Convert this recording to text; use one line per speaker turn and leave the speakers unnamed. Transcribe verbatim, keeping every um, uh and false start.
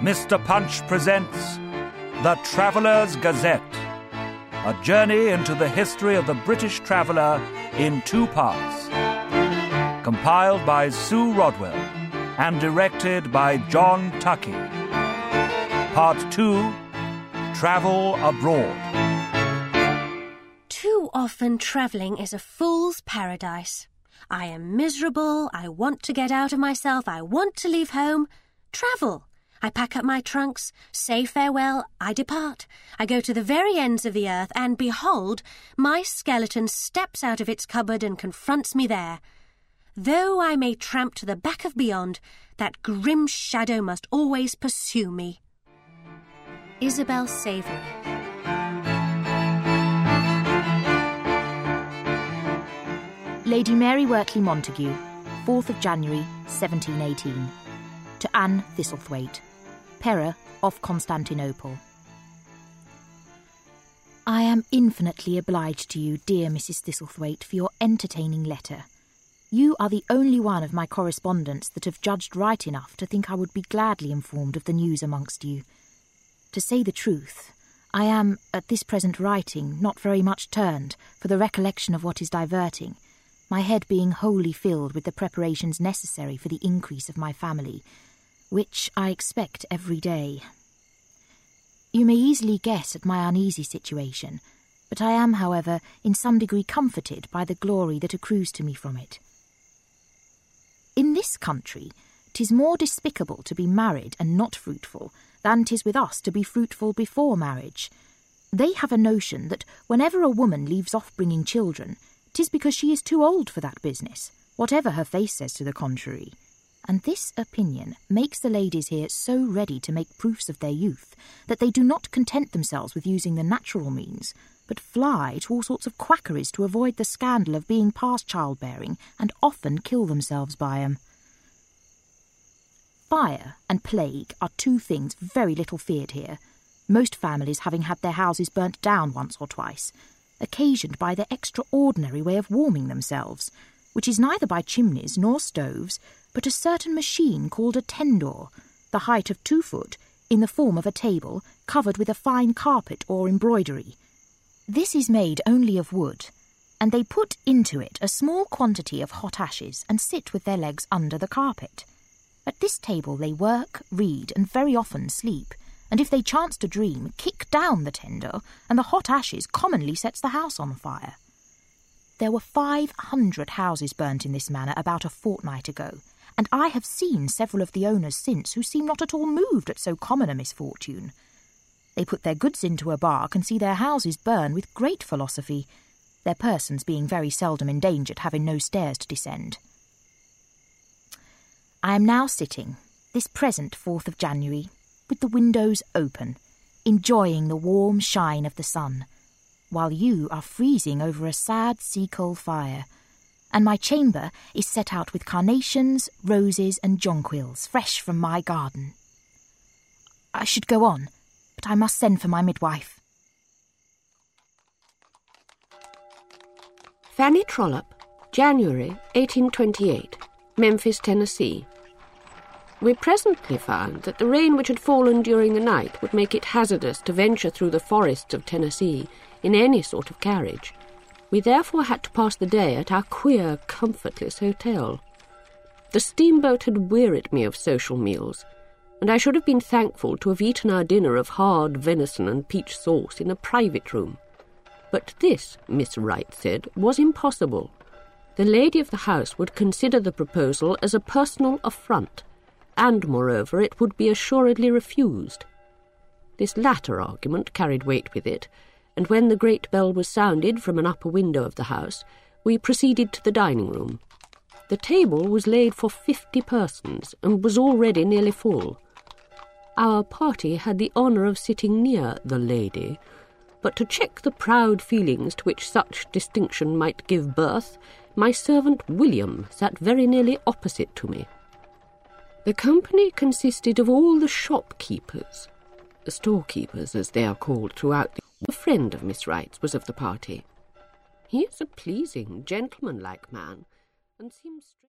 Mister Punch presents The Traveller's Gazette, a journey into the history of the British traveller in two parts. Compiled by Sue Rodwell and directed by John Tuckey. Part two, Travel Abroad.
Too often travelling is a fool's paradise. I am miserable, I want to get out of myself, I want to leave home. Travel. I pack up my trunks, say farewell, I depart. I go to the very ends of the earth, and behold, my skeleton steps out of its cupboard and confronts me there. Though I may tramp to the back of beyond, that grim shadow must always pursue me. Isabel Savory.
Lady Mary Wortley Montagu, fourth of January, seventeen eighteen. To Anne Thistlethwaite, Pera of Constantinople. I am infinitely obliged to you, dear Missus Thistlethwaite, for your entertaining letter. You are the only one of my correspondents that have judged right enough to think I would be gladly informed of the news amongst you. To say the truth, I am, at this present writing, not very much turned for the recollection of what is diverting, my head being wholly filled with the preparations necessary for the increase of my family, which I expect every day. You may easily guess at my uneasy situation, but I am, however, in some degree comforted by the glory that accrues to me from it. In this country, 'tis more despicable to be married and not fruitful than 'tis with us to be fruitful before marriage. They have a notion that whenever a woman leaves off bringing children, 'tis because she is too old for that business, whatever her face says to the contrary. And this opinion makes the ladies here so ready to make proofs of their youth that they do not content themselves with using the natural means, but fly to all sorts of quackeries to avoid the scandal of being past childbearing, and often kill themselves by 'em. Fire and plague are two things very little feared here, most families having had their houses burnt down once or twice, occasioned by their extraordinary way of warming themselves, which is neither by chimneys nor stoves, but a certain machine called a tendor, the height of two foot, in the form of a table, covered with a fine carpet or embroidery. This is made only of wood, and they put into it a small quantity of hot ashes and sit with their legs under the carpet. At this table they work, read, and very often sleep, and if they chance to dream, kick down the tender, and the hot ashes commonly sets the house on fire. There were five hundred houses burnt in this manner about a fortnight ago, and I have seen several of the owners since who seem not at all moved at so common a misfortune. They put their goods into a bark and see their houses burn with great philosophy, their persons being very seldom endangered, having no stairs to descend. I am now sitting, this present fourth of January, with the windows open, enjoying the warm shine of the sun, while you are freezing over a sad sea-coal fire, and my chamber is set out with carnations, roses, and jonquils, fresh from my garden. I should go on, but I must send for my midwife.
Fanny Trollope, January eighteen twenty-eight, Memphis, Tennessee. We presently found that the rain which had fallen during the night would make it hazardous to venture through the forests of Tennessee in any sort of carriage. We therefore had to pass the day at our queer, comfortless hotel. The steamboat had wearied me of social meals, and I should have been thankful to have eaten our dinner of hard venison and peach sauce in a private room. But this, Miss Wright said, was impossible. The lady of the house would consider the proposal as a personal affront, and, moreover, it would be assuredly refused. This latter argument carried weight with it, and when the great bell was sounded from an upper window of the house, we proceeded to the dining-room. The table was laid for fifty persons, and was already nearly full. Our party had the honour of sitting near the lady, but to check the proud feelings to which such distinction might give birth, my servant William sat very nearly opposite to me. The company consisted of all the shopkeepers, the storekeepers as they are called throughout the A friend of Miss Wright's was of the party. He is a pleasing, gentlemanlike man, and seems...